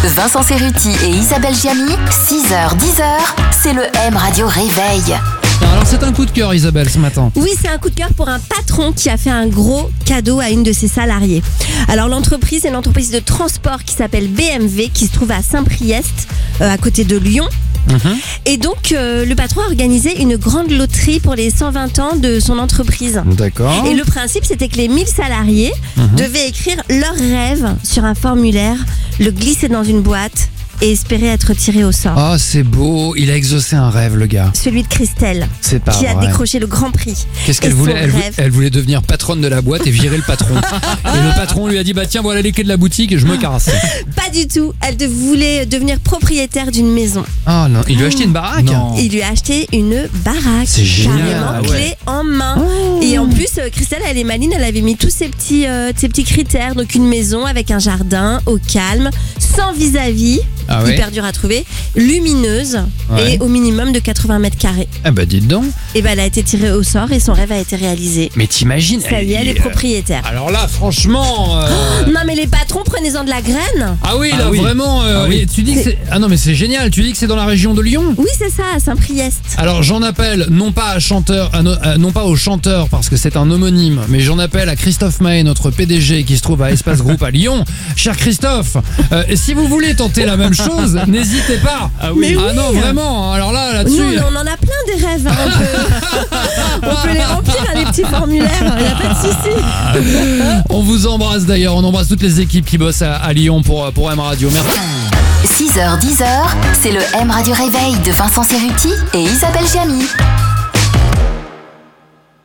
Vincent Cerruti et Isabelle Giamy, 6h-10h, c'est le M Radio Réveil. Alors c'est un coup de cœur Isabelle ce matin. Oui, c'est un coup de cœur pour un patron qui a fait un gros cadeau à une de ses salariés. Alors l'entreprise est une entreprise de transport qui s'appelle BMW, qui se trouve à Saint-Priest, à côté de Lyon. Et donc le patron a organisé une grande loterie pour les 120 ans de son entreprise. D'accord. Et le principe, c'était que les 1000 salariés devaient écrire leurs rêves sur un formulaire, le glisser dans une boîte et espérer être tiré au sort. Oh c'est beau, il a exaucé un rêve le gars. Celui de Christelle, C'est pas qui a vrai. décroché le grand prix. Qu'est-ce qu'elle Et voulait son rêve. elle voulait devenir patronne de la boîte et virer le patron. Et le patron lui a dit bah tiens voilà les clés de la boutique et je me casse. Pas du tout, elle voulait devenir propriétaire d'une maison. Oh non, il lui a acheté une baraque. Non. Il lui a acheté une baraque. C'est génial, Carrément, ouais. clé en main. Et en plus, Christelle, elle est maline, elle avait mis tous ses petits critères. Donc une maison avec un jardin au calme, sans vis-à-vis, Ah ouais. hyper dur à trouver, lumineuse Ouais. et au minimum de 80 mètres carrés. Ah bah dites donc. Et ben elle a été tirée au sort et son rêve a été réalisé. Mais t'imagines. Ça y est, elle est propriétaire. Alors là franchement. Non mais les patrons, prenez-en de la graine. Ah oui là oui. vraiment. Ah oui. Et tu dis que c'est. Ah non mais c'est génial. Tu dis que c'est dans la région de Lyon. Oui, c'est ça, à Saint-Priest. Alors j'en appelle non pas non pas au chanteur parce que c'est un homonyme, mais j'en appelle à Christophe Mahé, notre PDG qui se trouve à Espace Group à Lyon. Cher Christophe, si vous voulez tenter la même chose, n'hésitez pas. Ah oui. Mais oui. Ah non vraiment. Alors là-dessus. Nous, on en a plein des rêves. Hein. On peut les remplir, hein, les petits formulaires. Il n'y a pas de souci. On vous embrasse d'ailleurs. On embrasse toutes les équipes qui bossent à Lyon pour M Radio. Merci. 6h-10h, c'est le M Radio Réveil de Vincent Cerruti et Isabelle Giamy.